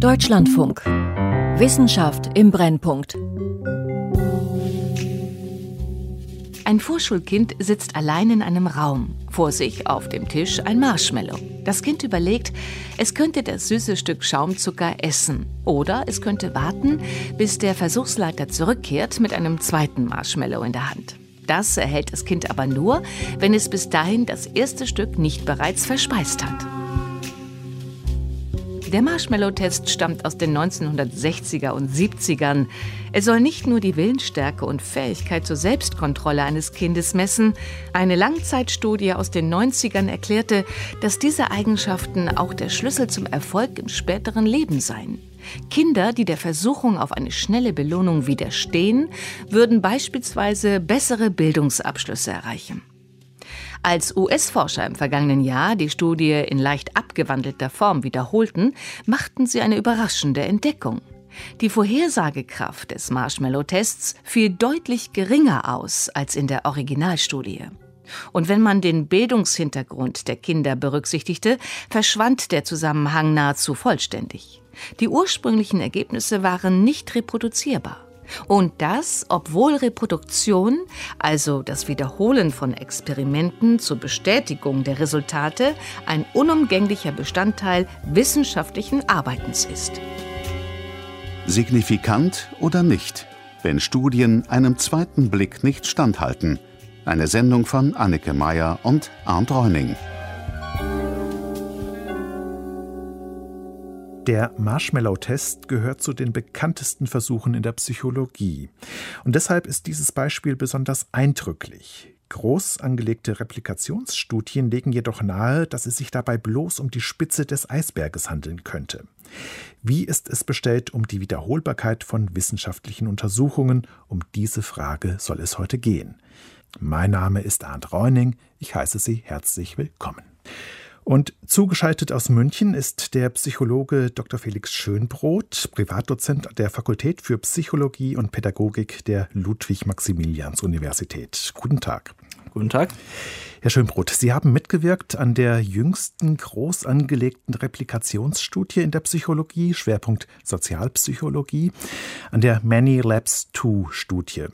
Deutschlandfunk. Wissenschaft im Brennpunkt. Ein Vorschulkind sitzt allein in einem Raum. Vor sich auf dem Tisch ein Marshmallow. Das Kind überlegt, es könnte das süße Stück Schaumzucker essen. Oder es könnte warten, bis der Versuchsleiter zurückkehrt mit einem zweiten Marshmallow in der Hand. Das erhält das Kind aber nur, wenn es bis dahin das erste Stück nicht bereits verspeist hat. Der Marshmallow-Test stammt aus den 1960er und 70ern. Er soll nicht nur die Willensstärke und Fähigkeit zur Selbstkontrolle eines Kindes messen. Eine Langzeitstudie aus den 90ern erklärte, dass diese Eigenschaften auch der Schlüssel zum Erfolg im späteren Leben seien. Kinder, die der Versuchung auf eine schnelle Belohnung widerstehen, würden beispielsweise bessere Bildungsabschlüsse erreichen. Als US-Forscher im vergangenen Jahr die Studie in leicht abgewandelter Form wiederholten, machten sie eine überraschende Entdeckung. Die Vorhersagekraft des Marshmallow-Tests fiel deutlich geringer aus als in der Originalstudie. Und wenn man den Bildungshintergrund der Kinder berücksichtigte, verschwand der Zusammenhang nahezu vollständig. Die ursprünglichen Ergebnisse waren nicht reproduzierbar. Und das, obwohl Reproduktion, also das Wiederholen von Experimenten zur Bestätigung der Resultate, ein unumgänglicher Bestandteil wissenschaftlichen Arbeitens ist. Signifikant oder nicht, wenn Studien einem zweiten Blick nicht standhalten. Eine Sendung von Anneke Meyer und Arndt Reuning. Der Marshmallow-Test gehört zu den bekanntesten Versuchen in der Psychologie. Und deshalb ist dieses Beispiel besonders eindrücklich. Groß angelegte Replikationsstudien legen jedoch nahe, dass es sich dabei bloß um die Spitze des Eisberges handeln könnte. Wie ist es bestellt um die Wiederholbarkeit von wissenschaftlichen Untersuchungen? Um diese Frage soll es heute gehen. Mein Name ist Arndt Reuning. Ich heiße Sie herzlich willkommen. Und zugeschaltet aus München ist der Psychologe Dr. Felix Schönbrot, Privatdozent der Fakultät für Psychologie und Pädagogik der Ludwig-Maximilians-Universität. Guten Tag. Guten Tag. Herr Schönbrot, Sie haben mitgewirkt an der jüngsten groß angelegten Replikationsstudie in der Psychologie, Schwerpunkt Sozialpsychologie, an der ManyLabs-2-Studie.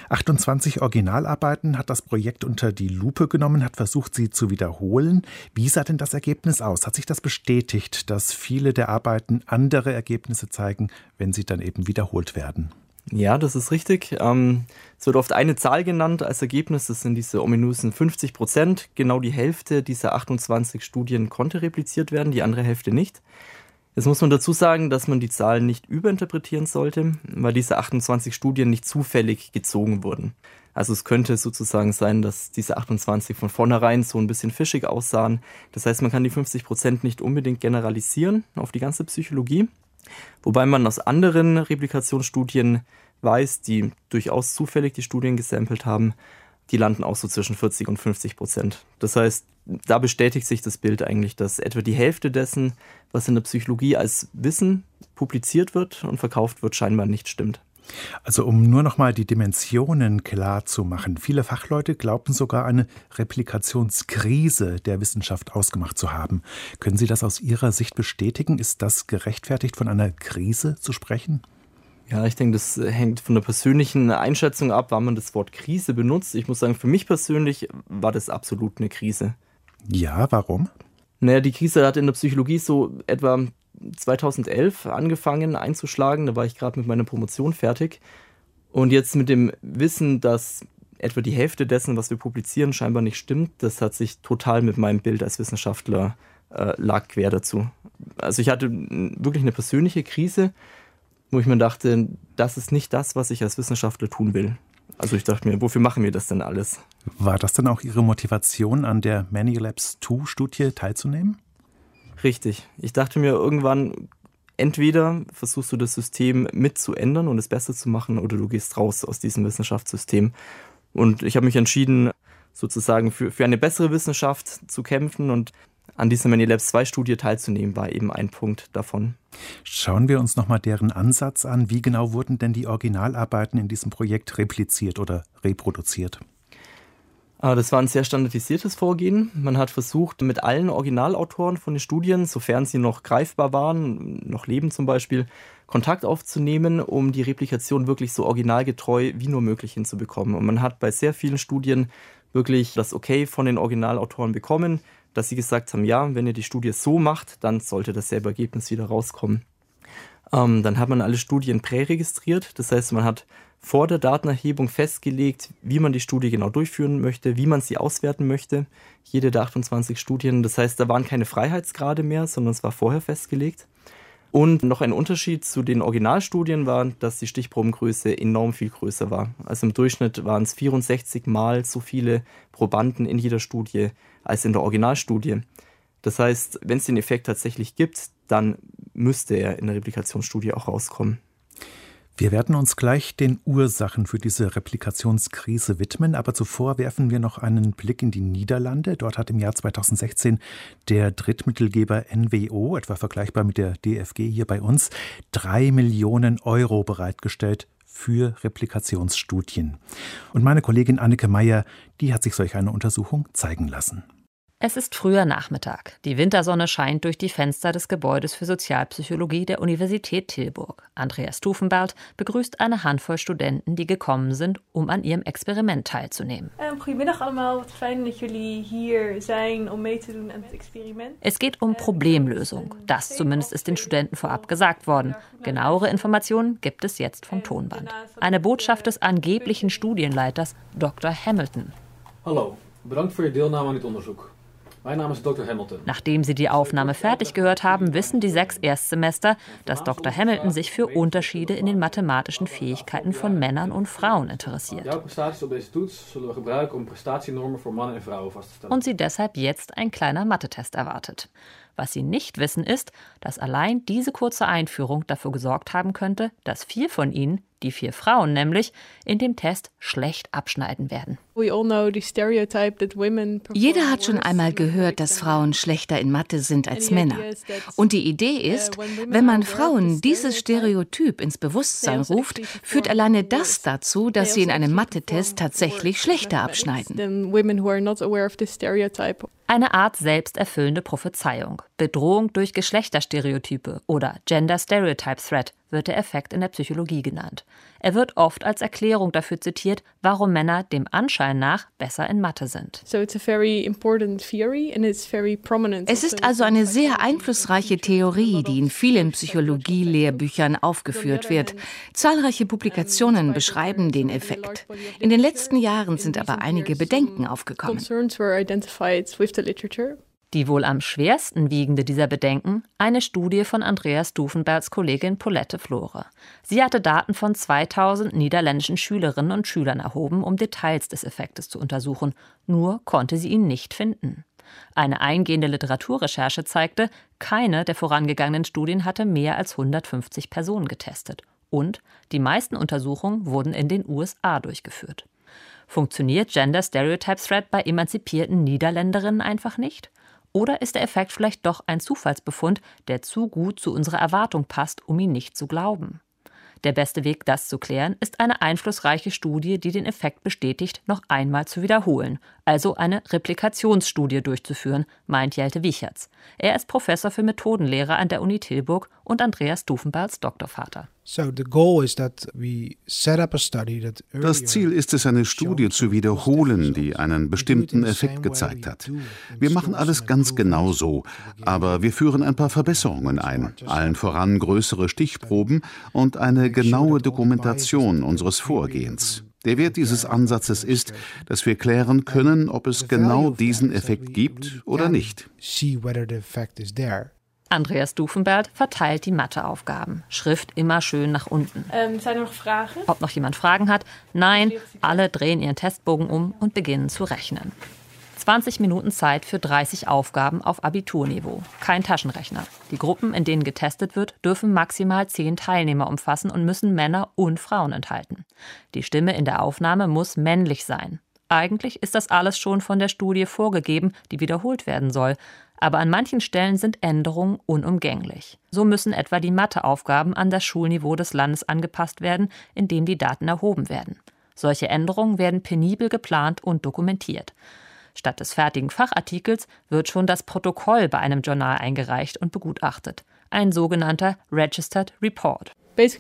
28 Originalarbeiten hat das Projekt unter die Lupe genommen, hat versucht, sie zu wiederholen. Wie sah denn das Ergebnis aus? Hat sich das bestätigt, dass viele der Arbeiten andere Ergebnisse zeigen, wenn sie dann eben wiederholt werden? Ja, das ist richtig. Es wird oft eine Zahl genannt als Ergebnis, das sind diese ominösen 50%. Genau die Hälfte dieser 28 Studien konnte repliziert werden, die andere Hälfte nicht. Jetzt muss man dazu sagen, dass man die Zahlen nicht überinterpretieren sollte, weil diese 28 Studien nicht zufällig gezogen wurden. Also es könnte sozusagen sein, dass diese 28 von vornherein so ein bisschen fischig aussahen. Das heißt, man kann die 50% nicht unbedingt generalisieren auf die ganze Psychologie. Wobei man aus anderen Replikationsstudien weiß, die durchaus zufällig die Studien gesampelt haben, die landen auch so zwischen 40 und 50%. Das heißt, da bestätigt sich das Bild eigentlich, dass etwa die Hälfte dessen, was in der Psychologie als Wissen publiziert wird und verkauft wird, scheinbar nicht stimmt. Also um nur noch mal die Dimensionen klar zu machen. Viele Fachleute glaubten sogar eine Replikationskrise der Wissenschaft ausgemacht zu haben. Können Sie das aus Ihrer Sicht bestätigen? Ist das gerechtfertigt, von einer Krise zu sprechen? Ja, ich denke, das hängt von der persönlichen Einschätzung ab, wann man das Wort Krise benutzt. Ich muss sagen, für mich persönlich war das absolut eine Krise. Ja, warum? Naja, die Krise hat in der Psychologie so etwa 2011 angefangen einzuschlagen, da war ich gerade mit meiner Promotion fertig. Und jetzt mit dem Wissen, dass etwa die Hälfte dessen, was wir publizieren, scheinbar nicht stimmt, das hat sich total mit meinem Bild als Wissenschaftler lag quer dazu. Also ich hatte wirklich eine persönliche Krise, wo ich mir dachte, das ist nicht das, was ich als Wissenschaftler tun will. Also ich dachte mir, wofür machen wir das denn alles? War das dann auch Ihre Motivation, an der ManyLabs-2-Studie teilzunehmen? Richtig. Ich dachte mir irgendwann, entweder versuchst du das System mitzuändern und es besser zu machen, oder du gehst raus aus diesem Wissenschaftssystem. Und ich habe mich entschieden, sozusagen für eine bessere Wissenschaft zu kämpfen, und an dieser ManyLabs-2-Studie teilzunehmen, war eben ein Punkt davon. Schauen wir uns nochmal deren Ansatz an. Wie genau wurden denn die Originalarbeiten in diesem Projekt repliziert oder reproduziert? Das war ein sehr standardisiertes Vorgehen. Man hat versucht, mit allen Originalautoren von den Studien, sofern sie noch greifbar waren, noch leben zum Beispiel, Kontakt aufzunehmen, um die Replikation wirklich so originalgetreu wie nur möglich hinzubekommen. Und man hat bei sehr vielen Studien wirklich das Okay von den Originalautoren bekommen, dass sie gesagt haben, ja, wenn ihr die Studie so macht, dann sollte dasselbe Ergebnis wieder rauskommen. Dann hat man alle Studien präregistriert, das heißt, man hat vor der Datenerhebung festgelegt, wie man die Studie genau durchführen möchte, wie man sie auswerten möchte, jede der 28 Studien. Das heißt, da waren keine Freiheitsgrade mehr, sondern es war vorher festgelegt. Und noch ein Unterschied zu den Originalstudien war, dass die Stichprobengröße enorm viel größer war. Also im Durchschnitt waren es 64 Mal so viele Probanden in jeder Studie als in der Originalstudie. Das heißt, wenn es den Effekt tatsächlich gibt, dann müsste er in der Replikationsstudie auch rauskommen. Wir werden uns gleich den Ursachen für diese Replikationskrise widmen, aber zuvor werfen wir noch einen Blick in die Niederlande. Dort hat im Jahr 2016 der Drittmittelgeber NWO, etwa vergleichbar mit der DFG hier bei uns, 3 Millionen Euro bereitgestellt für Replikationsstudien. Und meine Kollegin Anneke Meyer, die hat sich solch eine Untersuchung zeigen lassen. Es ist früher Nachmittag. Die Wintersonne scheint durch die Fenster des Gebäudes für Sozialpsychologie der Universität Tilburg. Andreas Stufenberg begrüßt eine Handvoll Studenten, die gekommen sind, um an ihrem Experiment teilzunehmen. Goedemiddag allemaal, wat fijn dat jullie hier zijn om mee te doen aan het experiment. Es geht um Problemlösung. Das zumindest ist den Studenten vorab gesagt worden. Genauere Informationen gibt es jetzt vom Tonband. Eine Botschaft des angeblichen Studienleiters Dr. Hamilton. Hallo, bedankt voor je deelname aan dit onderzoek. Mein Name ist Dr. Hamilton. Nachdem sie die Aufnahme fertig gehört haben, wissen die 6 Erstsemester, dass Dr. Hamilton sich für Unterschiede in den mathematischen Fähigkeiten von Männern und Frauen interessiert. Und sie deshalb jetzt ein kleiner Mathe-Test erwartet. Was sie nicht wissen ist, dass allein diese kurze Einführung dafür gesorgt haben könnte, dass 4 von ihnen, die 4 Frauen nämlich, in dem Test schlecht abschneiden werden. Jeder hat schon einmal gehört, dass Frauen schlechter in Mathe sind als Männer. Und die Idee ist, wenn man Frauen dieses Stereotyp ins Bewusstsein ruft, führt alleine das dazu, dass sie in einem Mathe-Test tatsächlich schlechter abschneiden. Eine Art selbsterfüllende Prophezeiung. Bedrohung durch Geschlechterstereotype oder Gender Stereotype Threat wird der Effekt in der Psychologie genannt. Er wird oft als Erklärung dafür zitiert, warum Männer dem Anschein nach besser in Mathe sind. Es ist also eine sehr einflussreiche Theorie, die in vielen Psychologie-Lehrbüchern aufgeführt wird. Zahlreiche Publikationen beschreiben den Effekt. In den letzten Jahren sind aber einige Bedenken aufgekommen. Die wohl am schwersten wiegende dieser Bedenken, eine Studie von Andreas Stufenbergs Kollegin Paulette Flore. Sie hatte Daten von 2000 niederländischen Schülerinnen und Schülern erhoben, um Details des Effektes zu untersuchen. Nur konnte sie ihn nicht finden. Eine eingehende Literaturrecherche zeigte, keine der vorangegangenen Studien hatte mehr als 150 Personen getestet. Und die meisten Untersuchungen wurden in den USA durchgeführt. Funktioniert Gender Stereotype Threat bei emanzipierten Niederländerinnen einfach nicht? Oder ist der Effekt vielleicht doch ein Zufallsbefund, der zu gut zu unserer Erwartung passt, um ihn nicht zu glauben? Der beste Weg, das zu klären, ist eine einflussreiche Studie, die den Effekt bestätigt, noch einmal zu wiederholen. Also eine Replikationsstudie durchzuführen, meint Jelte Wichertz. Er ist Professor für Methodenlehre an der Uni Tilburg und Andreas Stufenbergs Doktorvater. Das Ziel ist es, eine Studie zu wiederholen, die einen bestimmten Effekt gezeigt hat. Wir machen alles ganz genau so, aber wir führen ein paar Verbesserungen ein, allen voran größere Stichproben und eine genaue Dokumentation unseres Vorgehens. Der Wert dieses Ansatzes ist, dass wir klären können, ob es genau diesen Effekt gibt oder nicht. Andreas Stufenberg verteilt die Matheaufgaben. Schrift immer schön nach unten. Ob noch jemand Fragen hat? Nein, alle drehen ihren Testbogen um und beginnen zu rechnen. 20 Minuten Zeit für 30 Aufgaben auf Abiturniveau. Kein Taschenrechner. Die Gruppen, in denen getestet wird, dürfen maximal 10 Teilnehmer umfassen und müssen Männer und Frauen enthalten. Die Stimme in der Aufnahme muss männlich sein. Eigentlich ist das alles schon von der Studie vorgegeben, die wiederholt werden soll. Aber an manchen Stellen sind Änderungen unumgänglich. So müssen etwa die Matheaufgaben an das Schulniveau des Landes angepasst werden, in dem die Daten erhoben werden. Solche Änderungen werden penibel geplant und dokumentiert. Statt des fertigen Fachartikels wird schon das Protokoll bei einem Journal eingereicht und begutachtet. Ein sogenannter Registered Report.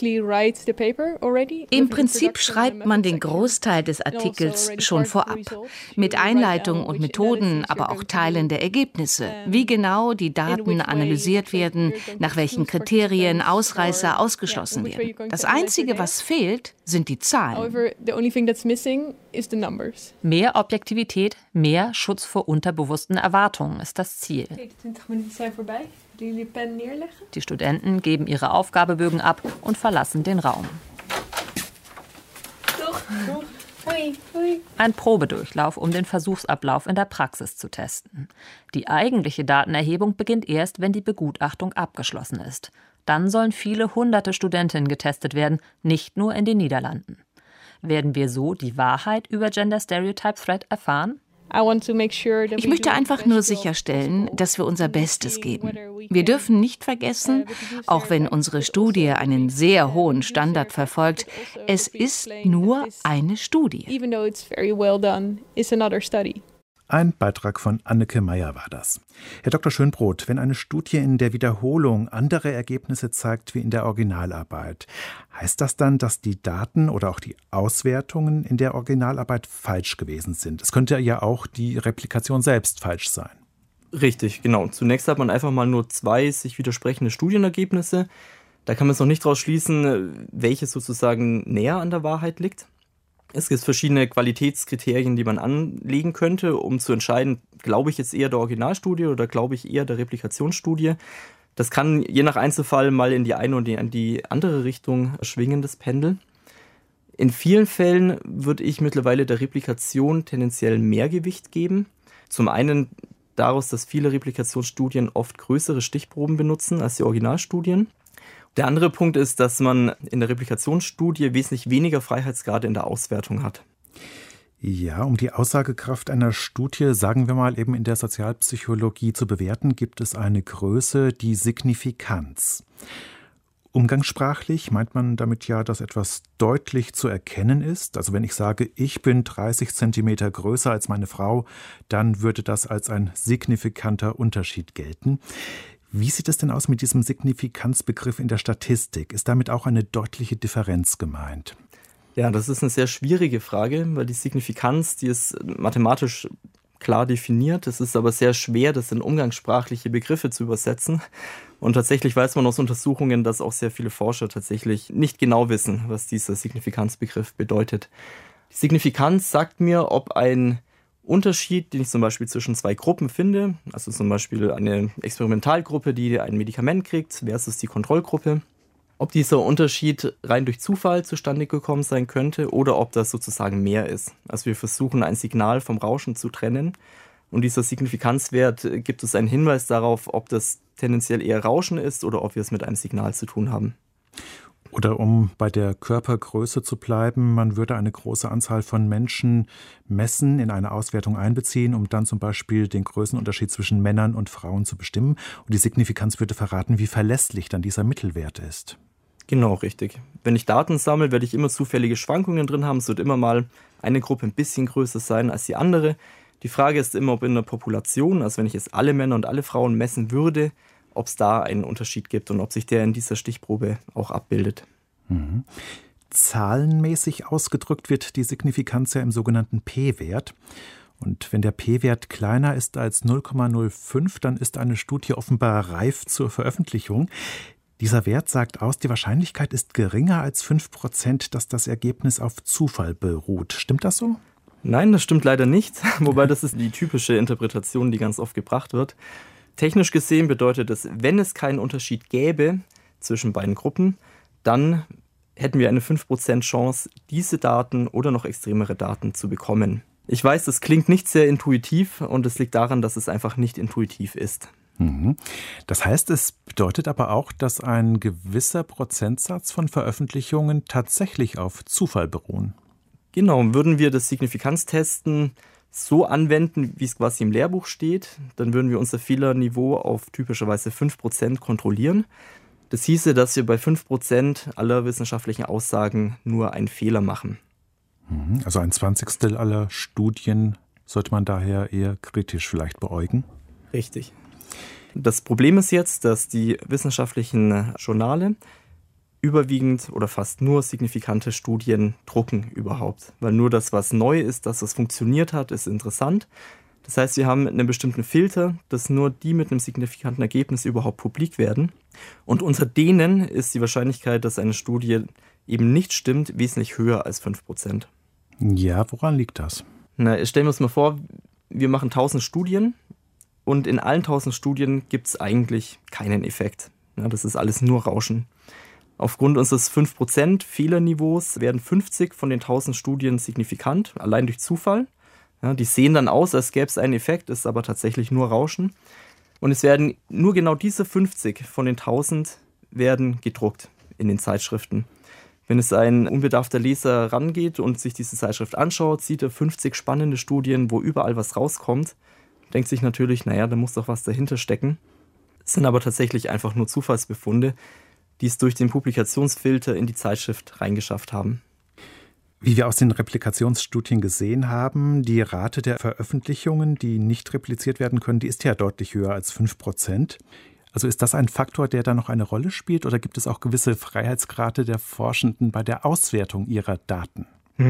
Im Prinzip schreibt man den Großteil des Artikels schon vorab, mit Einleitung und Methoden, aber auch Teilen der Ergebnisse, wie genau die Daten analysiert werden, nach welchen Kriterien Ausreißer ausgeschlossen werden. Das Einzige, was fehlt, sind die Zahlen. Mehr Objektivität, mehr Schutz vor unterbewussten Erwartungen ist das Ziel. 20 Minuten sind vorbei. Die Pen neerleggen. Die Studenten geben ihre Aufgabebögen ab und verlassen den Raum. Doch. Hoi. Ein Probedurchlauf, um den Versuchsablauf in der Praxis zu testen. Die eigentliche Datenerhebung beginnt erst, wenn die Begutachtung abgeschlossen ist. Dann sollen viele hunderte Studentinnen getestet werden, nicht nur in den Niederlanden. Werden wir so die Wahrheit über Gender Stereotype Threat erfahren? Ich möchte einfach nur sicherstellen, dass wir unser Bestes geben. Wir dürfen nicht vergessen, auch wenn unsere Studie einen sehr hohen Standard verfolgt, es ist nur eine Studie. Ein Beitrag von Anneke Meyer war das. Herr Dr. Schönbrot, wenn eine Studie in der Wiederholung andere Ergebnisse zeigt wie in der Originalarbeit, heißt das dann, dass die Daten oder auch die Auswertungen in der Originalarbeit falsch gewesen sind? Es könnte ja auch die Replikation selbst falsch sein. Richtig, genau. Zunächst hat man einfach mal nur 2 sich widersprechende Studienergebnisse. Da kann man es noch nicht daraus schließen, welches sozusagen näher an der Wahrheit liegt. Es gibt verschiedene Qualitätskriterien, die man anlegen könnte, um zu entscheiden, glaube ich jetzt eher der Originalstudie oder glaube ich eher der Replikationsstudie. Das kann je nach Einzelfall mal in die eine oder in die andere Richtung schwingen, das Pendel. In vielen Fällen würde ich mittlerweile der Replikation tendenziell mehr Gewicht geben. Zum einen daraus, dass viele Replikationsstudien oft größere Stichproben benutzen als die Originalstudien. Der andere Punkt ist, dass man in der Replikationsstudie wesentlich weniger Freiheitsgrade in der Auswertung hat. Ja, um die Aussagekraft einer Studie, sagen wir mal eben in der Sozialpsychologie zu bewerten, gibt es eine Größe, die Signifikanz. Umgangssprachlich meint man damit ja, dass etwas deutlich zu erkennen ist. Also wenn ich sage, ich bin 30 Zentimeter größer als meine Frau, dann würde das als ein signifikanter Unterschied gelten. Wie sieht es denn aus mit diesem Signifikanzbegriff in der Statistik? Ist damit auch eine deutliche Differenz gemeint? Ja, das ist eine sehr schwierige Frage, weil die Signifikanz, die ist mathematisch klar definiert. Es ist aber sehr schwer, das in umgangssprachliche Begriffe zu übersetzen. Und tatsächlich weiß man aus Untersuchungen, dass auch sehr viele Forscher tatsächlich nicht genau wissen, was dieser Signifikanzbegriff bedeutet. Die Signifikanz sagt mir, ob ein Unterschied, den ich zum Beispiel zwischen 2 Gruppen finde, also zum Beispiel eine Experimentalgruppe, die ein Medikament kriegt, versus die Kontrollgruppe, ob dieser Unterschied rein durch Zufall zustande gekommen sein könnte oder ob das sozusagen mehr ist. Also wir versuchen, ein Signal vom Rauschen zu trennen und dieser Signifikanzwert gibt uns einen Hinweis darauf, ob das tendenziell eher Rauschen ist oder ob wir es mit einem Signal zu tun haben. Oder um bei der Körpergröße zu bleiben, man würde eine große Anzahl von Menschen messen, in eine Auswertung einbeziehen, um dann zum Beispiel den Größenunterschied zwischen Männern und Frauen zu bestimmen. Und die Signifikanz würde verraten, wie verlässlich dann dieser Mittelwert ist. Genau, richtig. Wenn ich Daten sammle, werde ich immer zufällige Schwankungen drin haben. Es wird immer mal eine Gruppe ein bisschen größer sein als die andere. Die Frage ist immer, ob in der Population, also wenn ich jetzt alle Männer und alle Frauen messen würde, ob es da einen Unterschied gibt und ob sich der in dieser Stichprobe auch abbildet. Mhm. Zahlenmäßig ausgedrückt wird die Signifikanz ja im sogenannten P-Wert. Und wenn der P-Wert kleiner ist als 0,05, dann ist eine Studie offenbar reif zur Veröffentlichung. Dieser Wert sagt aus, die Wahrscheinlichkeit ist geringer als 5%, dass das Ergebnis auf Zufall beruht. Stimmt das so? Nein, das stimmt leider nicht. Wobei das ist die typische Interpretation, die ganz oft gebracht wird. Technisch gesehen bedeutet es, wenn es keinen Unterschied gäbe zwischen beiden Gruppen, dann hätten wir eine 5% Chance, diese Daten oder noch extremere Daten zu bekommen. Ich weiß, das klingt nicht sehr intuitiv und es liegt daran, dass es einfach nicht intuitiv ist. Das heißt, es bedeutet aber auch, dass ein gewisser Prozentsatz von Veröffentlichungen tatsächlich auf Zufall beruhen. Genau, würden wir das Signifikanztesten so anwenden, wie es quasi im Lehrbuch steht, dann würden wir unser Fehlerniveau auf typischerweise 5% kontrollieren. Das hieße, dass wir bei 5% aller wissenschaftlichen Aussagen nur einen Fehler machen. Also 1/20 aller Studien sollte man daher eher kritisch vielleicht beäugen? Richtig. Das Problem ist jetzt, dass die wissenschaftlichen Journale überwiegend oder fast nur signifikante Studien drucken überhaupt. Weil nur das, was neu ist, dass es funktioniert hat, ist interessant. Das heißt, wir haben einen bestimmten Filter, dass nur die mit einem signifikanten Ergebnis überhaupt publik werden. Und unter denen ist die Wahrscheinlichkeit, dass eine Studie eben nicht stimmt, wesentlich höher als 5%. Ja, woran liegt das? Stellen wir uns mal vor, wir machen 1000 Studien und in allen 1000 Studien gibt es eigentlich keinen Effekt. Das ist alles nur Rauschen. Aufgrund unseres 5% Fehlerniveaus werden 50 von den 1000 Studien signifikant, allein durch Zufall. Die sehen dann aus, als gäbe es einen Effekt, ist aber tatsächlich nur Rauschen. Und es werden nur genau diese 50 von den 1000 werden gedruckt in den Zeitschriften. Wenn es ein unbedarfter Leser rangeht und sich diese Zeitschrift anschaut, sieht er 50 spannende Studien, wo überall was rauskommt, denkt sich natürlich, da muss doch was dahinter stecken. Es sind aber tatsächlich einfach nur Zufallsbefunde, die es durch den Publikationsfilter in die Zeitschrift reingeschafft haben. Wie wir aus den Replikationsstudien gesehen haben, die Rate der Veröffentlichungen, die nicht repliziert werden können, die ist ja deutlich höher als 5%. Also ist das ein Faktor, der da noch eine Rolle spielt, oder gibt es auch gewisse Freiheitsgrade der Forschenden bei der Auswertung ihrer Daten?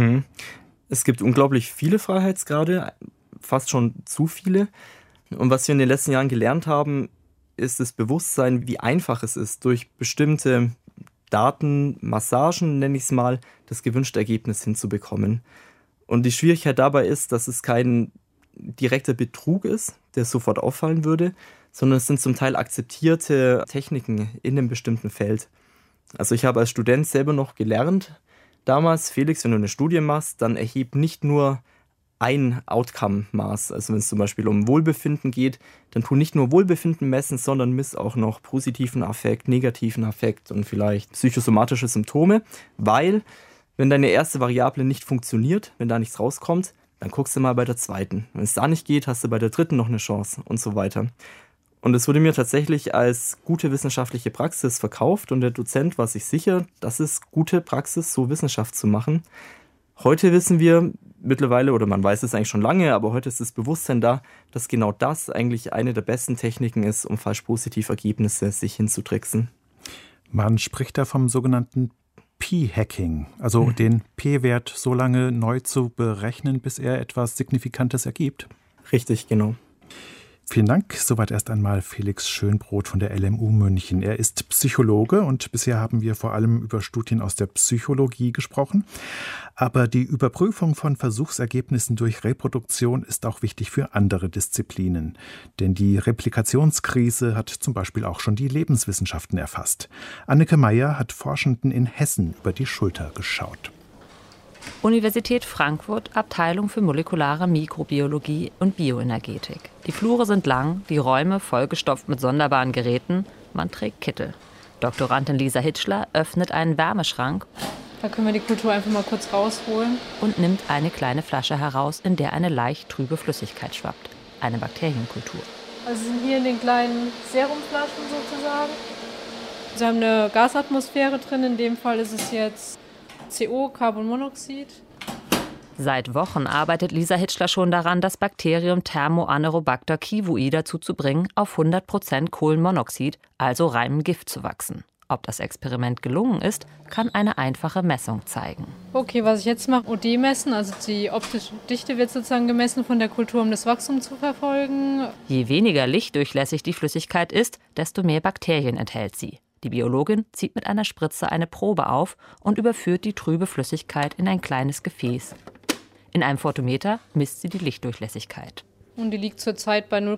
Es gibt unglaublich viele Freiheitsgrade, fast schon zu viele. Und was wir in den letzten Jahren gelernt haben, ist das Bewusstsein, wie einfach es ist, durch bestimmte Datenmassagen, nenne ich es mal, das gewünschte Ergebnis hinzubekommen. Und die Schwierigkeit dabei ist, dass es kein direkter Betrug ist, der sofort auffallen würde, sondern es sind zum Teil akzeptierte Techniken in einem bestimmten Feld. Also ich habe als Student selber noch gelernt, damals, Felix, wenn du eine Studie machst, dann erheb nicht nur ein Outcome-Maß. Also wenn es zum Beispiel um Wohlbefinden geht, dann tu nicht nur Wohlbefinden messen, sondern miss auch noch positiven Affekt, negativen Affekt und vielleicht psychosomatische Symptome, weil wenn deine erste Variable nicht funktioniert, wenn da nichts rauskommt, dann guckst du mal bei der zweiten. Wenn es da nicht geht, hast du bei der dritten noch eine Chance und so weiter. Und es wurde mir tatsächlich als gute wissenschaftliche Praxis verkauft und der Dozent war sich sicher, das ist gute Praxis, so Wissenschaft zu machen. Heute wissen wir mittlerweile, oder man weiß es eigentlich schon lange, aber heute ist das Bewusstsein da, dass genau das eigentlich eine der besten Techniken ist, um falsch-positiv Ergebnisse sich hinzutricksen. Man spricht da vom sogenannten P-Hacking, also den P-Wert so lange neu zu berechnen, bis er etwas Signifikantes ergibt. Richtig, genau. Vielen Dank. Soweit erst einmal Felix Schönbrot von der LMU München. Er ist Psychologe und bisher haben wir vor allem über Studien aus der Psychologie gesprochen. Aber die Überprüfung von Versuchsergebnissen durch Reproduktion ist auch wichtig für andere Disziplinen. Denn die Replikationskrise hat zum Beispiel auch schon die Lebenswissenschaften erfasst. Anneke Meyer hat Forschenden in Hessen über die Schulter geschaut. Universität Frankfurt, Abteilung für molekulare Mikrobiologie und Bioenergetik. Die Flure sind lang, die Räume vollgestopft mit sonderbaren Geräten. Man trägt Kittel. Doktorandin Lisa Hitschler öffnet einen Wärmeschrank. Da können wir die Kultur einfach mal kurz rausholen. Und nimmt eine kleine Flasche heraus, in der eine leicht trübe Flüssigkeit schwappt. Eine Bakterienkultur. Also sind hier in den kleinen Serumflaschen sozusagen. Sie haben eine Gasatmosphäre drin. In dem Fall ist es jetzt CO, Carbonmonoxid. Seit Wochen arbeitet Lisa Hitschler schon daran, das Bakterium Thermoanerobacter kivui dazu zu bringen, auf 100% Kohlenmonoxid, also reinem Gift, zu wachsen. Ob das Experiment gelungen ist, kann eine einfache Messung zeigen. Okay, was ich jetzt mache, OD messen, also die optische Dichte wird sozusagen gemessen von der Kultur, um das Wachstum zu verfolgen. Je weniger lichtdurchlässig die Flüssigkeit ist, desto mehr Bakterien enthält sie. Die Biologin zieht mit einer Spritze eine Probe auf und überführt die trübe Flüssigkeit in ein kleines Gefäß. In einem Photometer misst sie die Lichtdurchlässigkeit. Und die liegt zurzeit bei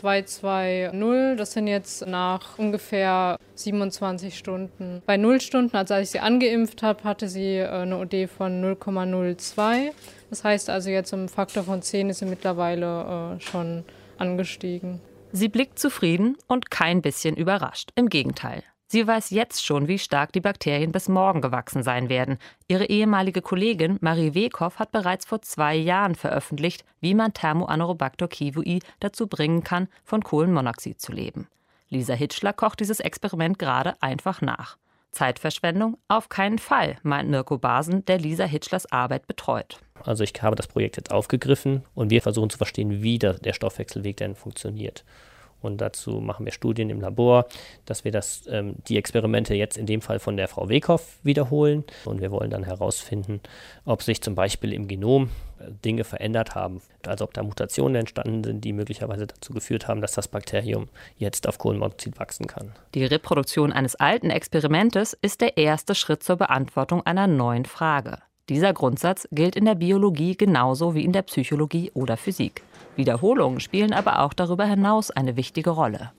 0,220. Das sind jetzt nach ungefähr 27 Stunden. Bei 0 Stunden, also als ich sie angeimpft habe, hatte sie eine OD von 0,02. Das heißt also jetzt im Faktor von 10 ist sie mittlerweile schon angestiegen. Sie blickt zufrieden und kein bisschen überrascht. Im Gegenteil. Sie weiß jetzt schon, wie stark die Bakterien bis morgen gewachsen sein werden. Ihre ehemalige Kollegin Marie Wekhoff hat bereits vor 2 Jahren veröffentlicht, wie man Thermoanerobacter kivui dazu bringen kann, von Kohlenmonoxid zu leben. Lisa Hitschler kocht dieses Experiment gerade einfach nach. Zeitverschwendung auf keinen Fall, meint Mirko Basen, der Lisa Hitschlers Arbeit betreut. Also ich habe das Projekt jetzt aufgegriffen und wir versuchen zu verstehen, wie der Stoffwechselweg denn funktioniert. Und dazu machen wir Studien im Labor, dass wir die Experimente jetzt in dem Fall von der Frau Wekhoff wiederholen. Und wir wollen dann herausfinden, ob sich zum Beispiel im Genom Dinge verändert haben. Also ob da Mutationen entstanden sind, die möglicherweise dazu geführt haben, dass das Bakterium jetzt auf Kohlenmonoxid wachsen kann. Die Reproduktion eines alten Experimentes ist der erste Schritt zur Beantwortung einer neuen Frage. Dieser Grundsatz gilt in der Biologie genauso wie in der Psychologie oder Physik. Wiederholungen spielen aber auch darüber hinaus eine wichtige Rolle.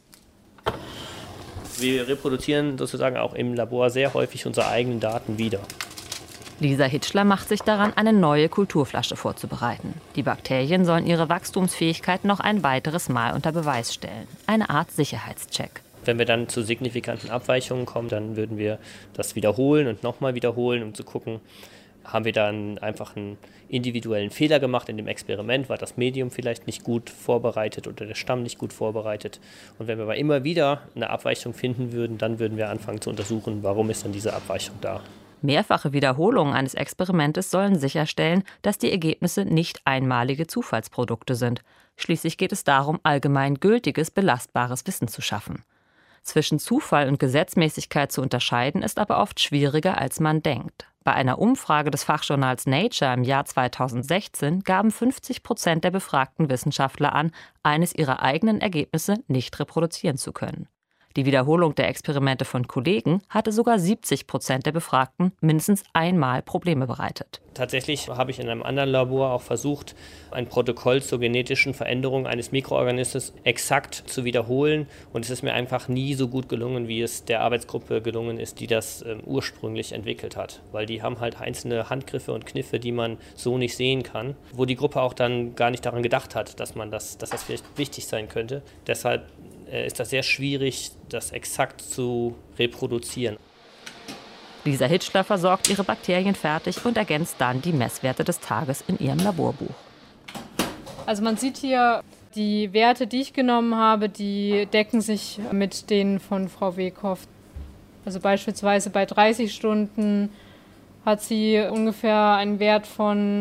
Wir reproduzieren sozusagen auch im Labor sehr häufig unsere eigenen Daten wieder. Lisa Hitschler macht sich daran, eine neue Kulturflasche vorzubereiten. Die Bakterien sollen ihre Wachstumsfähigkeit noch ein weiteres Mal unter Beweis stellen. Eine Art Sicherheitscheck. Wenn wir dann zu signifikanten Abweichungen kommen, dann würden wir das wiederholen und nochmal wiederholen, um zu gucken, haben wir dann einfach einen individuellen Fehler gemacht in dem Experiment, war das Medium vielleicht nicht gut vorbereitet oder der Stamm nicht gut vorbereitet. Und wenn wir aber immer wieder eine Abweichung finden würden, dann würden wir anfangen zu untersuchen, warum ist denn diese Abweichung da. Mehrfache Wiederholungen eines Experimentes sollen sicherstellen, dass die Ergebnisse nicht einmalige Zufallsprodukte sind. Schließlich geht es darum, allgemein gültiges, belastbares Wissen zu schaffen. Zwischen Zufall und Gesetzmäßigkeit zu unterscheiden, ist aber oft schwieriger, als man denkt. Bei einer Umfrage des Fachjournals Nature im Jahr 2016 gaben 50% der befragten Wissenschaftler an, eines ihrer eigenen Ergebnisse nicht reproduzieren zu können. Die Wiederholung der Experimente von Kollegen hatte sogar 70% der Befragten mindestens einmal Probleme bereitet. Tatsächlich habe ich in einem anderen Labor auch versucht, ein Protokoll zur genetischen Veränderung eines Mikroorganismus exakt zu wiederholen. Und es ist mir einfach nie so gut gelungen, wie es der Arbeitsgruppe gelungen ist, die das ursprünglich entwickelt hat. Weil die haben halt einzelne Handgriffe und Kniffe, die man so nicht sehen kann. Wo die Gruppe auch dann gar nicht daran gedacht hat, dass das vielleicht wichtig sein könnte. Deshalb ist das sehr schwierig, das exakt zu reproduzieren. Lisa Hitschler versorgt ihre Bakterien fertig und ergänzt dann die Messwerte des Tages in ihrem Laborbuch. Also man sieht hier, die Werte, die ich genommen habe, die decken sich mit denen von Frau Wekhoff. Also beispielsweise bei 30 Stunden hat sie ungefähr einen Wert von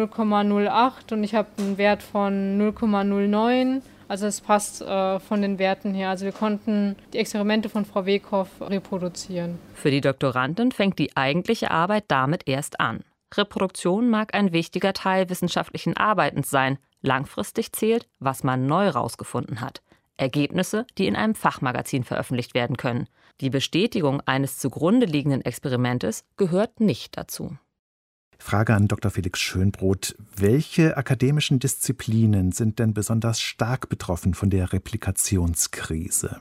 0,08 und ich habe einen Wert von 0,09. Also es passt von den Werten her. Also wir konnten die Experimente von Frau Wekhoff reproduzieren. Für die Doktorandin fängt die eigentliche Arbeit damit erst an. Reproduktion mag ein wichtiger Teil wissenschaftlichen Arbeitens sein. Langfristig zählt, was man neu rausgefunden hat. Ergebnisse, die in einem Fachmagazin veröffentlicht werden können. Die Bestätigung eines zugrunde liegenden Experimentes gehört nicht dazu. Frage an Dr. Felix Schönbrot. Welche akademischen Disziplinen sind denn besonders stark betroffen von der Replikationskrise?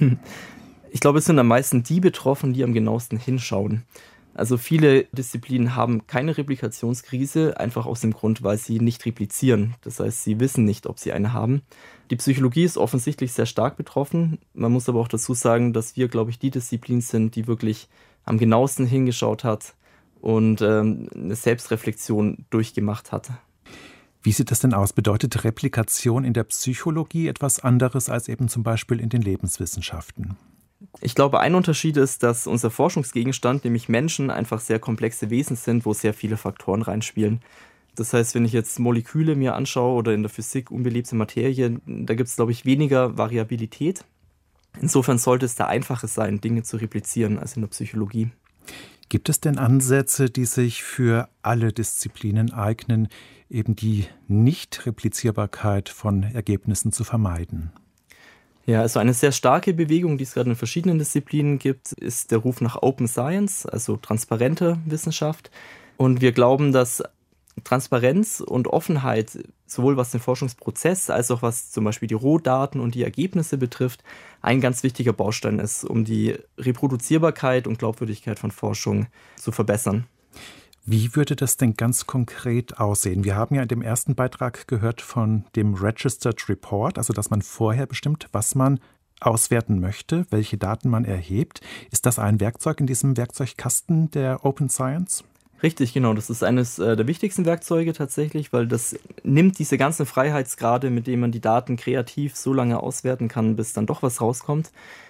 Ich glaube, es sind am meisten die betroffen, die am genauesten hinschauen. Also viele Disziplinen haben keine Replikationskrise, einfach aus dem Grund, weil sie nicht replizieren. Das heißt, sie wissen nicht, ob sie eine haben. Die Psychologie ist offensichtlich sehr stark betroffen. Man muss aber auch dazu sagen, dass wir, glaube ich, die Disziplin sind, die wirklich am genauesten hingeschaut hat und eine Selbstreflexion durchgemacht hat. Wie sieht das denn aus? Bedeutet Replikation in der Psychologie etwas anderes als eben zum Beispiel in den Lebenswissenschaften? Ich glaube, ein Unterschied ist, dass unser Forschungsgegenstand, nämlich Menschen, einfach sehr komplexe Wesen sind, wo sehr viele Faktoren reinspielen. Das heißt, wenn ich jetzt Moleküle mir anschaue oder in der Physik unbelebte Materie, da gibt es, glaube ich, weniger Variabilität. Insofern sollte es da einfacher sein, Dinge zu replizieren als in der Psychologie. Gibt es denn Ansätze, die sich für alle Disziplinen eignen, eben die Nicht-Replizierbarkeit von Ergebnissen zu vermeiden? Ja, also eine sehr starke Bewegung, die es gerade in verschiedenen Disziplinen gibt, ist der Ruf nach Open Science, also transparente Wissenschaft. Und wir glauben, dass Transparenz und Offenheit, sowohl was den Forschungsprozess als auch was zum Beispiel die Rohdaten und die Ergebnisse betrifft, ein ganz wichtiger Baustein ist, um die Reproduzierbarkeit und Glaubwürdigkeit von Forschung zu verbessern. Wie würde das denn ganz konkret aussehen? Wir haben ja in dem ersten Beitrag gehört von dem Registered Report, also dass man vorher bestimmt, was man auswerten möchte, welche Daten man erhebt. Ist das ein Werkzeug in diesem Werkzeugkasten der Open Science? Richtig, genau. Das ist eines der wichtigsten Werkzeuge tatsächlich, weil das nimmt diese ganzen Freiheitsgrade, mit denen man die Daten kreativ so lange auswerten kann, bis dann doch was rauskommt.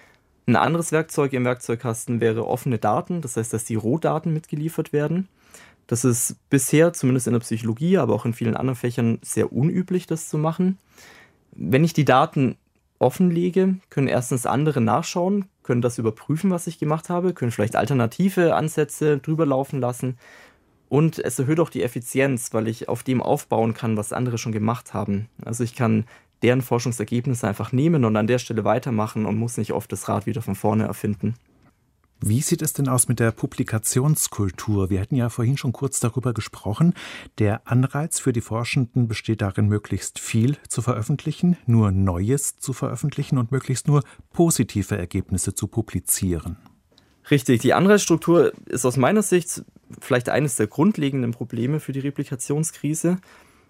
Ein anderes Werkzeug im Werkzeugkasten wäre offene Daten, das heißt, dass die Rohdaten mitgeliefert werden. Das ist bisher, zumindest in der Psychologie, aber auch in vielen anderen Fächern, sehr unüblich, das zu machen. Wenn ich die Daten offenlege, können erstens andere nachschauen, können das überprüfen, was ich gemacht habe, können vielleicht alternative Ansätze drüber laufen lassen. Und es erhöht auch die Effizienz, weil ich auf dem aufbauen kann, was andere schon gemacht haben. Also ich kann deren Forschungsergebnisse einfach nehmen und an der Stelle weitermachen und muss nicht oft das Rad wieder von vorne erfinden. Wie sieht es denn aus mit der Publikationskultur? Wir hatten ja vorhin schon kurz darüber gesprochen. Der Anreiz für die Forschenden besteht darin, möglichst viel zu veröffentlichen, nur Neues zu veröffentlichen und möglichst nur positive Ergebnisse zu publizieren. Richtig, die Anreizstruktur ist aus meiner Sicht vielleicht eines der grundlegenden Probleme für die Replikationskrise,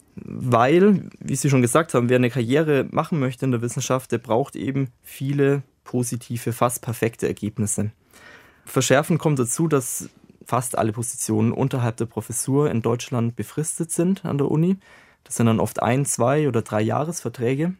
weil, wie Sie schon gesagt haben, wer eine Karriere machen möchte in der Wissenschaft, der braucht eben viele positive, fast perfekte Ergebnisse. Verschärfend kommt dazu, dass fast alle Positionen unterhalb der Professur in Deutschland befristet sind an der Uni. Das sind dann oft 1-, 2- oder 3-Jahresverträge.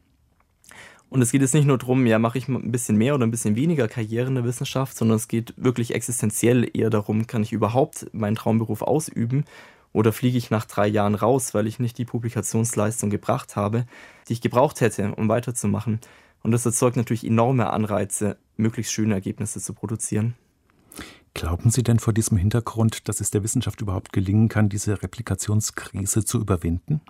Und es geht jetzt nicht nur darum, ja, mache ich ein bisschen mehr oder ein bisschen weniger Karriere in der Wissenschaft, sondern es geht wirklich existenziell eher darum, kann ich überhaupt meinen Traumberuf ausüben oder fliege ich nach 3 Jahren raus, weil ich nicht die Publikationsleistung gebracht habe, die ich gebraucht hätte, um weiterzumachen. Und das erzeugt natürlich enorme Anreize, möglichst schöne Ergebnisse zu produzieren. Glauben Sie denn vor diesem Hintergrund, dass es der Wissenschaft überhaupt gelingen kann, diese Replikationskrise zu überwinden?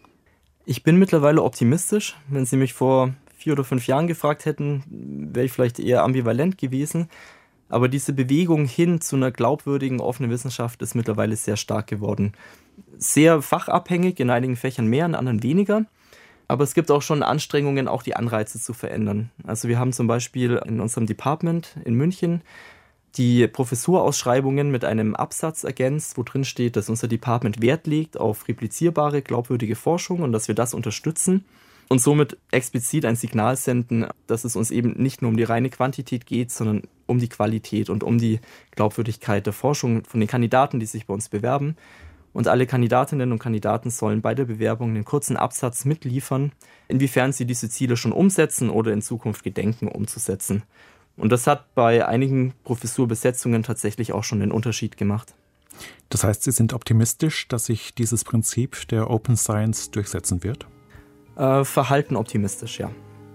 Ich bin mittlerweile optimistisch. Wenn Sie mich vor 4 oder 5 Jahren gefragt hätten, wäre ich vielleicht eher ambivalent gewesen. Aber diese Bewegung hin zu einer glaubwürdigen, offenen Wissenschaft ist mittlerweile sehr stark geworden. Sehr fachabhängig, in einigen Fächern mehr, in anderen weniger. Aber es gibt auch schon Anstrengungen, auch die Anreize zu verändern. Also wir haben zum Beispiel in unserem Department in München die Professurausschreibungen mit einem Absatz ergänzt, wo drin steht, dass unser Department Wert legt auf replizierbare, glaubwürdige Forschung und dass wir das unterstützen. Und somit explizit ein Signal senden, dass es uns eben nicht nur um die reine Quantität geht, sondern um die Qualität und um die Glaubwürdigkeit der Forschung von den Kandidaten, die sich bei uns bewerben. Und alle Kandidatinnen und Kandidaten sollen bei der Bewerbung einen kurzen Absatz mitliefern, inwiefern sie diese Ziele schon umsetzen oder in Zukunft gedenken umzusetzen. Und das hat bei einigen Professurbesetzungen tatsächlich auch schon den Unterschied gemacht. Das heißt, Sie sind optimistisch, dass sich dieses Prinzip der Open Science durchsetzen wird? Verhalten optimistisch, ja.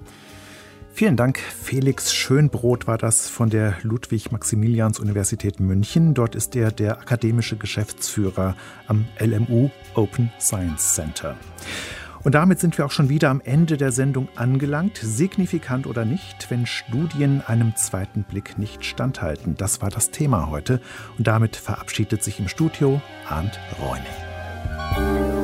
Vielen Dank. Felix Schönbrot war das von der Ludwig-Maximilians-Universität München. Dort ist er der akademische Geschäftsführer am LMU Open Science Center. Und damit sind wir auch schon wieder am Ende der Sendung angelangt. Signifikant oder nicht, wenn Studien einem zweiten Blick nicht standhalten. Das war das Thema heute. Und damit verabschiedet sich im Studio Arndt Reuning.